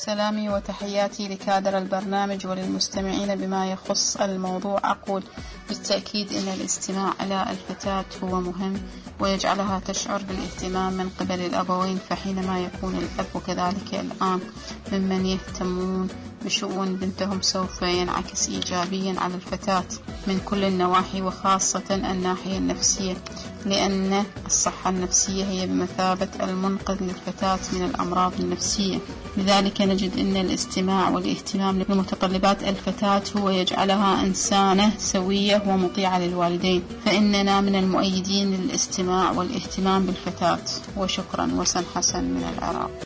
سلامي وتحياتي لكادر البرنامج وللمستمعين. بما يخص الموضوع أقول بالتأكيد أن الاستماع إلى الفتاة هو مهم ويجعلها تشعر بالاهتمام من قبل الأبوين، فحينما يكون الأب وكذلك الآن ممن يهتمون بشؤون بنتهم سوف ينعكس إيجابيا على الفتاة من كل النواحي، وخاصة الناحية النفسية، لأن الصحة النفسية هي بمثابة المنقذ للفتاة من الأمراض النفسية. لذلك نجد أن الاستماع والاهتمام لمتطلبات الفتاة هو يجعلها إنسانة سوية ومطيعة للوالدين، فإننا من المؤيدين للاستماع والاهتمام بالفتاة. وشكرا. وسن حسن من العراق.